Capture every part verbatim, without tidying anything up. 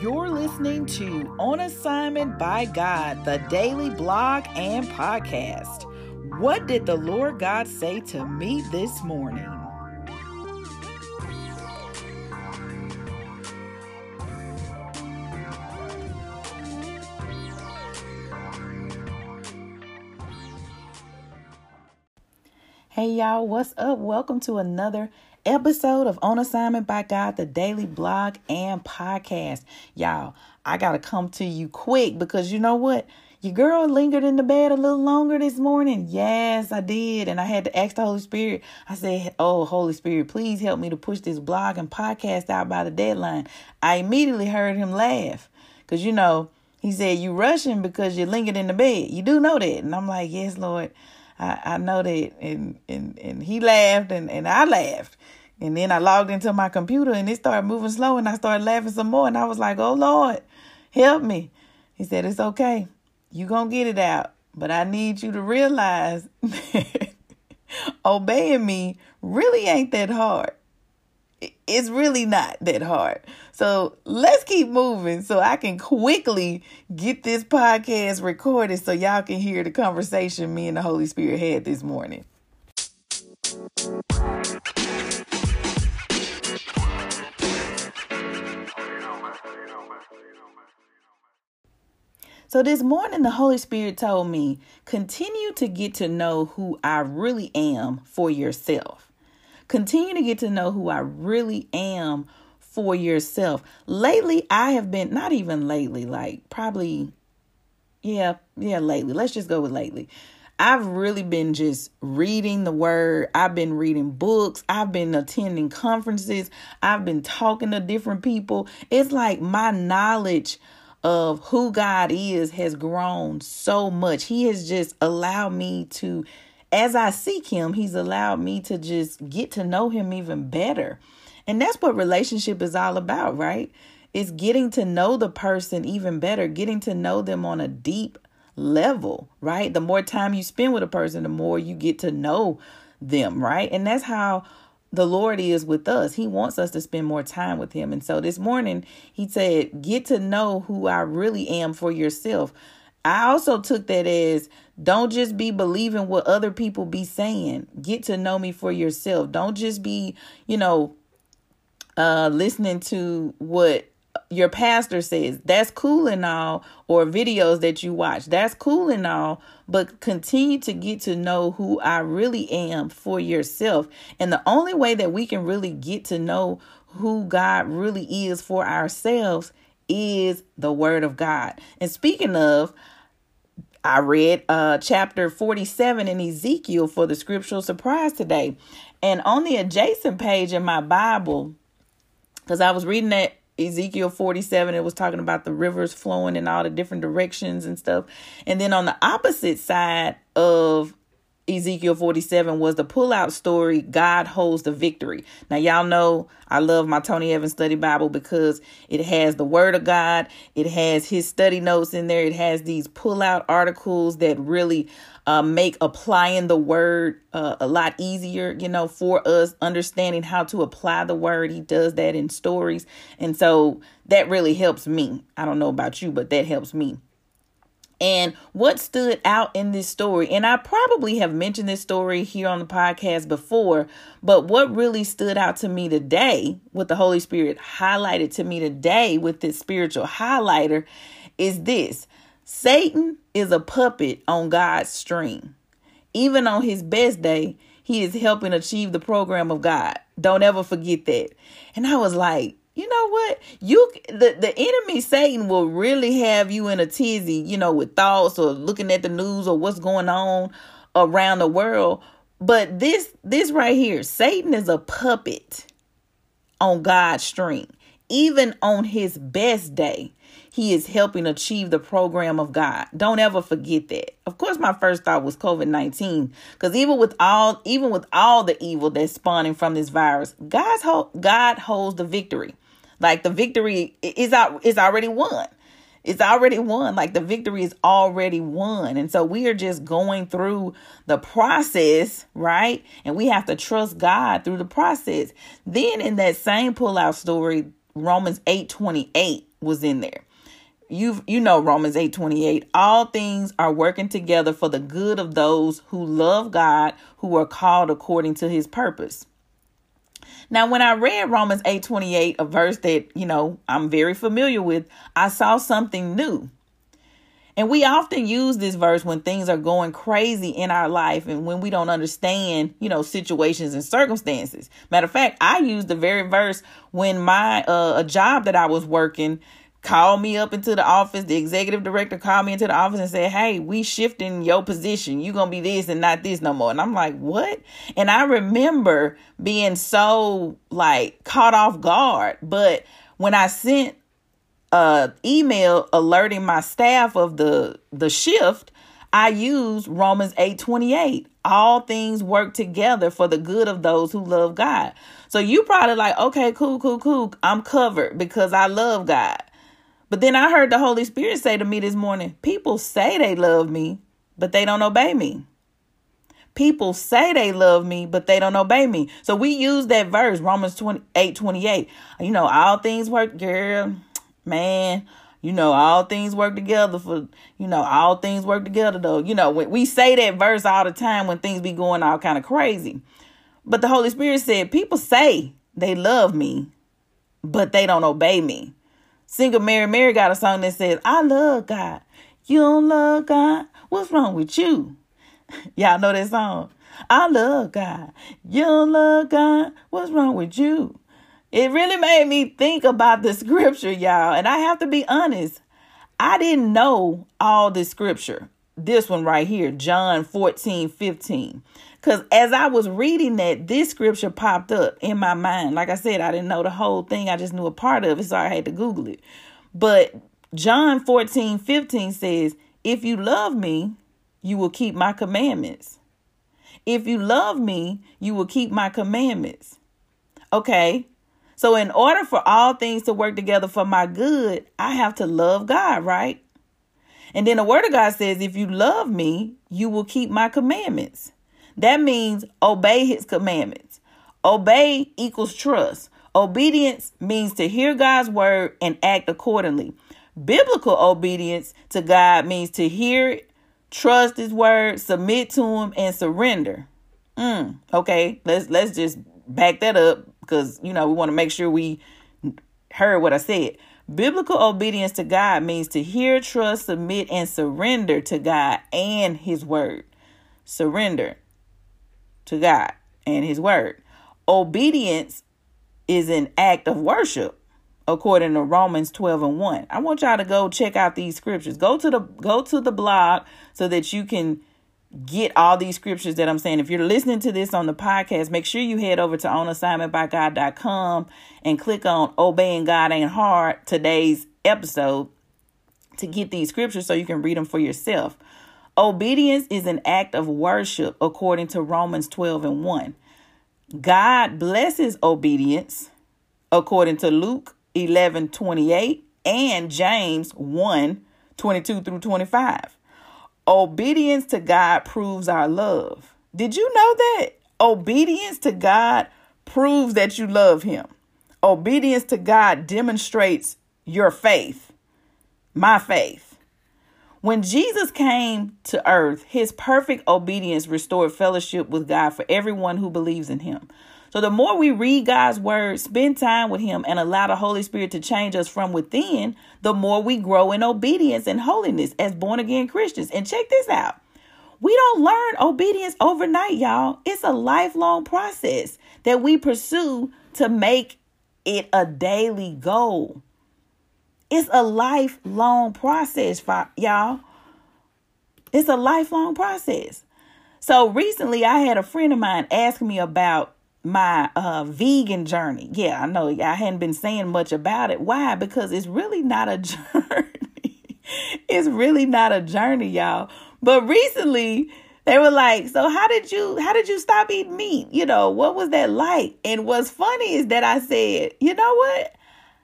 You're listening to On Assignment by God, the daily blog and podcast. What did the Lord God say to me this morning? Hey y'all, what's up? Welcome to another episode of On Assignment by God, the daily blog and podcast. Y'all, I gotta come to you quick because you know what? Your girl lingered in the bed a little longer this morning. Yes, I did. And I had to ask the Holy Spirit. I said, oh, Holy Spirit, please help me to push this blog and podcast out by the deadline. I immediately heard him laugh because, you know, he said, you rushing because you lingered in the bed. You do know that. And I'm like, yes, Lord. I, I know that. And, and, and he laughed and, and I laughed. And then I logged into my computer and it started moving slow and I started laughing some more. And I was like, oh, Lord, help me. He said, it's okay. You gonna get it out. But I need you to realize that obeying me really ain't that hard. It's really not that hard. So let's keep moving so I can quickly get this podcast recorded so y'all can hear the conversation me and the Holy Spirit had this morning. So this morning, the Holy Spirit told me, continue to get to know who I really am for yourself. Continue to get to know who I really am for yourself. Lately, I have been, not even lately, like probably, yeah, yeah, lately. Let's just go with lately. I've really been just reading the word. I've been reading books. I've been attending conferences. I've been talking to different people. It's like my knowledge of who God is has grown so much. He has just allowed me to, as I seek him, he's allowed me to just get to know him even better. And that's what relationship is all about, right? It's getting to know the person even better, getting to know them on a deep level, right? The more time you spend with a person, the more you get to know them, right? And that's how the Lord is with us. He wants us to spend more time with him. And so this morning he said, get to know who I really am for yourself. I also took that as don't just be believing what other people be saying. Get to know me for yourself. Don't just be, you know, uh, listening to what your pastor says. That's cool and all, or videos that you watch. That's cool and all, but continue to get to know who I really am for yourself. And the only way that we can really get to know who God really is for ourselves is the word of God. And speaking of, I read uh, chapter forty-seven in Ezekiel for the scriptural surprise today. And on the adjacent page in my Bible, because I was reading that Ezekiel forty-seven, it was talking about the rivers flowing in all the different directions and stuff. And then on the opposite side of Ezekiel forty-seven was the pullout story, God Holds the Victory. Now, y'all know I love my Tony Evans Study Bible because it has the word of God. It has his study notes in there. It has these pullout articles that really uh, make applying the word uh, a lot easier, you know, for us understanding how to apply the word. He does that in stories. And so that really helps me. I don't know about you, but that helps me. And what stood out in this story, and I probably have mentioned this story here on the podcast before, but what really stood out to me today, what the Holy Spirit highlighted to me today with this spiritual highlighter is this. Satan is a puppet on God's string. Even on his best day, he is helping achieve the program of God. Don't ever forget that. And I was like, you know what? You the, the enemy, Satan, will really have you in a tizzy, you know, with thoughts or looking at the news or what's going on around the world. But this this right here, Satan is a puppet on God's string. Even on his best day, he is helping achieve the program of God. Don't ever forget that. Of course, my first thought was covid nineteen, because even with all even with all the evil that's spawning from this virus, God's ho- God holds the victory. Like the victory is out is already won. It's already won. Like the victory is already won. And so we are just going through the process, right? And we have to trust God through the process. Then in that same pullout story, Romans eight twenty-eight was in there. You you know Romans eight twenty-eight. All things are working together for the good of those who love God, who are called according to his purpose. Now, when I read Romans eight twenty-eight, a verse that, you know, I'm very familiar with, I saw something new. And we often use this verse when things are going crazy in our life and when we don't understand, you know, situations and circumstances. Matter of fact, I used the very verse when my uh, a job that I was working called me up into the office. The executive director called me into the office and said, hey, we shifting your position. You're going to be this and not this no more. And I'm like, what? And I remember being so like caught off guard. But when I sent uh email alerting my staff of the the shift, I used Romans eight twenty-eight. All things work together for the good of those who love God. So you probably like, okay, cool, cool, cool. I'm covered because I love God. But then I heard the Holy Spirit say to me this morning, people say they love me, but they don't obey me. People say they love me, but they don't obey me. So we use that verse, Romans eight twenty-eight. You know, all things work, girl, man. You know, all things work together for, you know, all things work together, though. You know, we, we say that verse all the time when things be going all kind of crazy. But the Holy Spirit said, people say they love me, but they don't obey me. Singer Mary Mary got a song that says, I love God. You don't love God? What's wrong with you? Y'all know that song? I love God. You don't love God? What's wrong with you? It really made me think about the scripture, y'all. And I have to be honest. I didn't know all the scripture. This one right here, John fourteen fifteen. Because as I was reading that, this scripture popped up in my mind. Like I said, I didn't know the whole thing. I just knew a part of it, so I had to Google it. But John fourteen fifteen says, if you love me, you will keep my commandments. If you love me, you will keep my commandments. Okay. So in order for all things to work together for my good, I have to love God, right? And then the word of God says, if you love me, you will keep my commandments. That means obey his commandments. Obey equals trust. Obedience means to hear God's word and act accordingly. Biblical obedience to God means to hear it, trust his word, submit to him, and surrender. Mm, okay, let's let's just back that up because, you know, we want to make sure we heard what I said. Biblical obedience to God means to hear, trust, submit, and surrender to God and his word. Surrender to God and his word. Obedience is an act of worship, according to Romans twelve and one. I want y'all to go check out these scriptures. Go to the go to the blog so that you can get all these scriptures that I'm saying. If you're listening to this on the podcast, make sure you head over to on assignment by god dot com and click on Obeying God Ain't Hard, today's episode, to get these scriptures so you can read them for yourself. Obedience is an act of worship, according to Romans twelve and one. God blesses obedience, according to Luke eleven twenty-eight and James one twenty-two through twenty-five. Obedience to God proves our love. Did you know that? Obedience to God proves that you love him. Obedience to God demonstrates your faith, my faith. When Jesus came to earth, his perfect obedience restored fellowship with God for everyone who believes in him. So the more we read God's word, spend time with him, and allow the Holy Spirit to change us from within, the more we grow in obedience and holiness as born again Christians. And check this out. We don't learn obedience overnight, y'all. It's a lifelong process that we pursue to make it a daily goal. It's a lifelong process, y'all. It's a lifelong process. So recently I had a friend of mine ask me about my uh, vegan journey. Yeah, I know I hadn't been saying much about it. Why? Because it's really not a journey. It's really not a journey, y'all. But recently they were like, so how did you, how did you stop eating meat? You know, what was that like? And what's funny is that I said, you know what?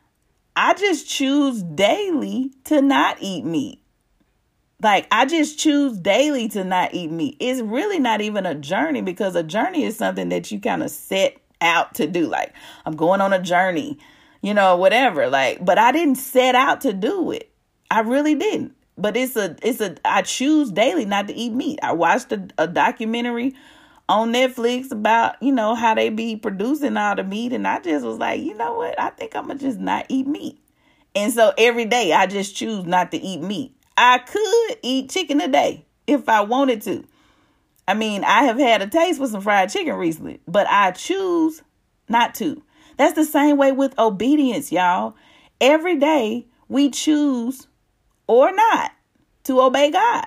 I just choose daily to not eat meat. Like, I just choose daily to not eat meat. It's really not even a journey, because a journey is something that you kind of set out to do. Like, I'm going on a journey. you know, whatever. Like, but I didn't set out to do it. I really didn't. But it's a, it's a, I choose daily not to eat meat. I watched a, a documentary on Netflix about, you know, how they be producing all the meat. And I just was like, you know what? I think I'm going to just not eat meat. And so every day I just choose not to eat meat. I could eat chicken a day if I wanted to. I mean, I have had a taste for some fried chicken recently, but I choose not to. That's the same way with obedience, y'all. Every day we choose or not to obey God.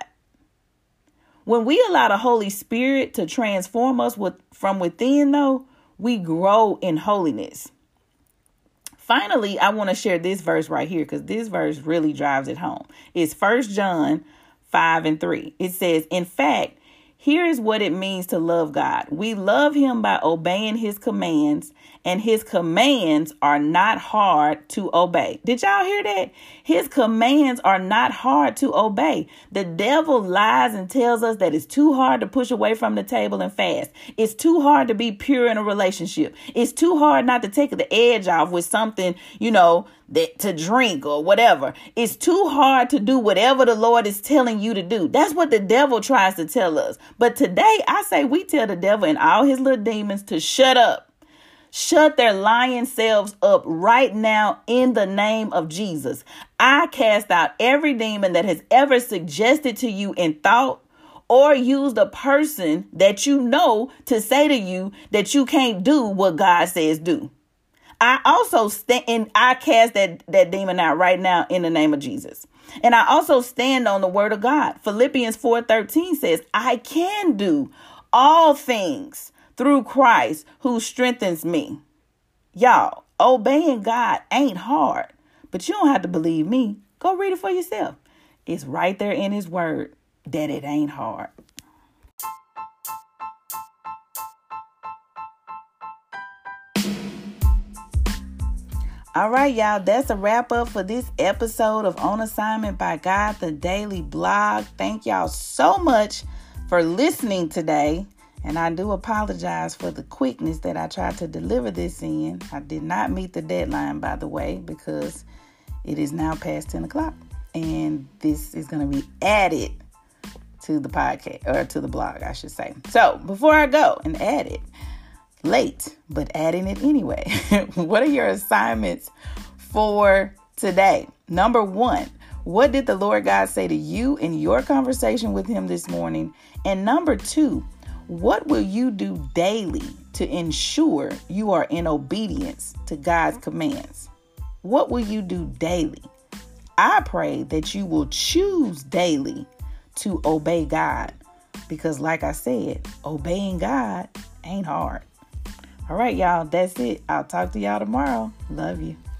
When we allow the Holy Spirit to transform us with, from within, though, we grow in holiness. Finally, I want to share this verse right here because this verse really drives it home. It's First John five and three. It says, in fact, here is what it means to love God. We love him by obeying his commands, and his commands are not hard to obey. Did y'all hear that? His commands are not hard to obey. The devil lies and tells us that it's too hard to push away from the table and fast. It's too hard to be pure in a relationship. It's too hard not to take the edge off with something, you know, that to drink or whatever. It's too hard to do whatever the Lord is telling you to do. That's what the devil tries to tell us. But today I say we tell the devil and all his little demons to shut up. Shut their lying selves up right now in the name of Jesus. I cast out every demon that has ever suggested to you in thought or used a person that you know to say to you that you can't do what God says do. I also stand and I cast that, that demon out right now in the name of Jesus. And I also stand on the word of God. Philippians four thirteen says, I can do all things through Christ who strengthens me. Y'all, obeying God ain't hard, but you don't have to believe me. Go read it for yourself. It's right there in his word that it ain't hard. All right, y'all, that's a wrap up for this episode of On Assignment by God, the daily blog. Thank y'all so much for listening today. And I do apologize for the quickness that I tried to deliver this in. I did not meet the deadline, by the way, because it is now past ten o'clock. And this is going to be added to the podcast, or to the blog, I should say. So before I go and add it, late, but adding it anyway. What are your assignments for today? Number one, what did the Lord God say to you in your conversation with him this morning? And number two, what will you do daily to ensure you are in obedience to God's commands? What will you do daily? I pray that you will choose daily to obey God, because like I said, obeying God ain't hard. All right, y'all, that's it. I'll talk to y'all tomorrow. Love you.